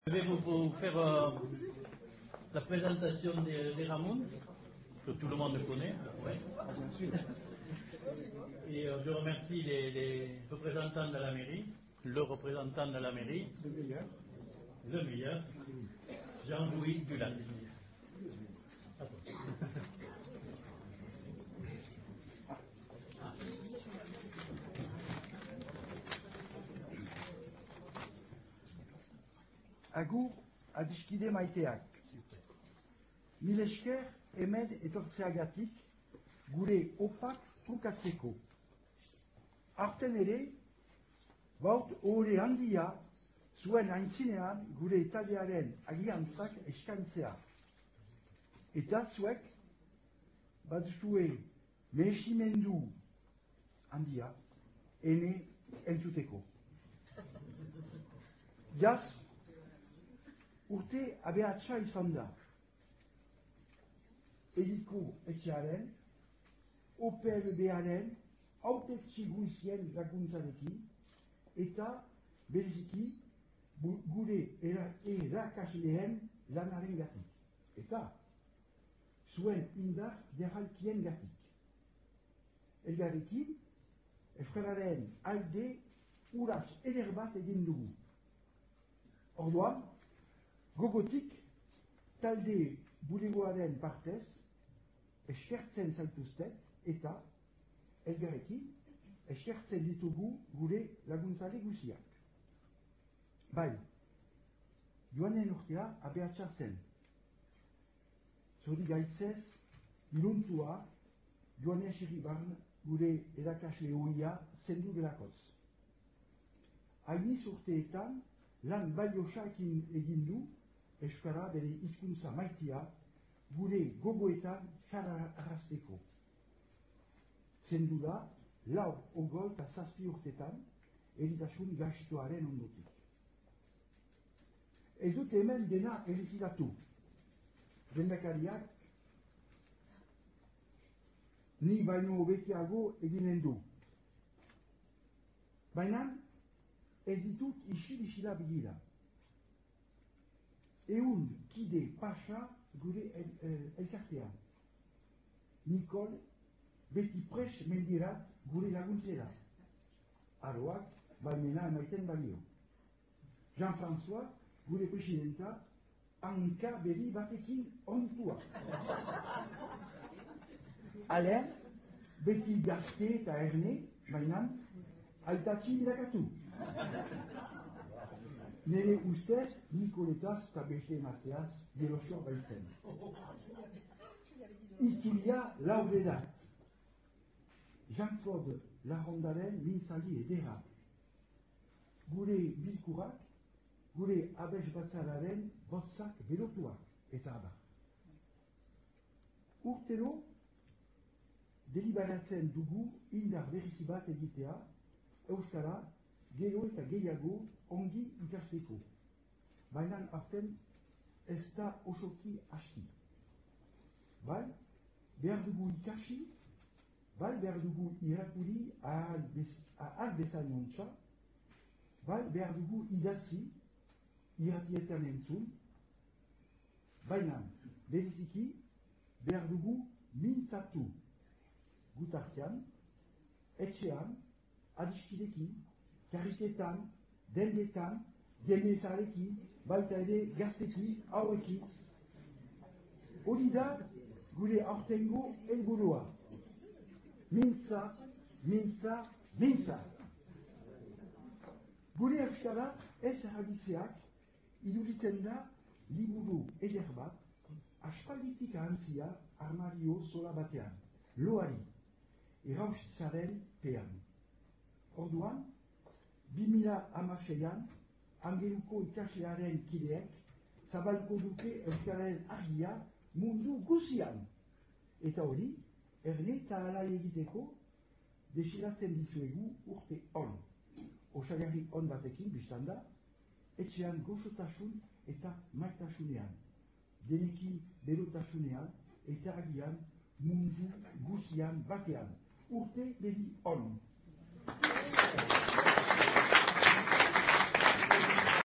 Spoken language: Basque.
Je vais vous faire la présentation des Ramon, que tout le monde connaît. Ouais. Et je remercie les représentants de la mairie, le représentant de la mairie, le meilleur, Jean-Louis Dulac. Agur adiskide maiteak. Mil esker hemen etortzeagatik gure opak trukatzeko. Arten ere, baut ohore handia zuen aintzinean gure taldearen agiantzak eskaintzea. Eta zuek, baduzue mehesimendu handia ene entzuteko. Jaz, urte abeatsa izan da. Ediko etxearen, OPLB-aren, hautetxe guizien laguntzarekin, eta bereziki gure erakasleen lanaren gatik. Eta zuen indar jarraikien gatik. Elgarrekin, euskararen alde uraz eder bat egin dugu. Orduan, gogotik, talde bulegoaren partez, eskertzen zaituztet eta elgarrekin eskertzen ditugu gure laguntzale guziak. Bai, joanen urtea abeatsa zen. Zori gaitzez, iluntua joanen esiribarn gure erakasle hoia zendu delakoz. Hainiz urteetan lan baliosakin egin du euskara bere hizkuntza maitia gure gogoetan jarrarazteko. Zendu da, lau ogol eta zazpi urtetan eritasun gastuaren ondotik. Ez dut hemen dena elizidatu. Lehendakariak ni baino hobekiago eginen du. Baina ez ditut isil-isila begira. Eun kide pasa gure elkartean. Nikol beti pres mendirat gure laguntzera. Aroak baimena emaiten balio. Jean-François gure presidenta hanka berri batekin ontua. Alain beti gazte eta erne, baina altatxin irakatu. Nere ustez, Nikoletaz eta beste emateaz gerosio baitzen. Itzulia lauredat. Jean-Claude Larondaren mintzali edera. Gure bilkurak, gure abes batzararen botzak berotuak eta abar. Urtero, deliberatzen dugu indar berrizi bat egitea, euskara, gero eta gehiago ongi ikasteko. Baina arten ez da osoki aski. Bai, behar dugu ikasi, bai behar dugu irakuri ahal bezain ontsa, bai behar dugu idatzi, iratietan entzun, baina bereziki behar dugu mintzatu gutartean, etxean, adiskidekin, karriketan, dendetan, genezarekin, baita ere gazteki, haueki. Hori da gure aurtengo helburua. Mintza, mintza, mintza. Gure euskara ez errabitzeak iduritzen da liburu eder bat, aspalditik ahantzia armario zola batean, loari, erraustitzaren pean. Orduan, 2016an, Angeluko ikaslearen kideek zabalko dute euskararen argia mundu guzian. Eta hori, erne eta alai egiteko desiratzen dizuegu urte on. Osagarri on batekin biztanda, etxean gozotasun eta maitasunean. Denekin berotasunean eta agian mundu guzian batean. Urte beri on.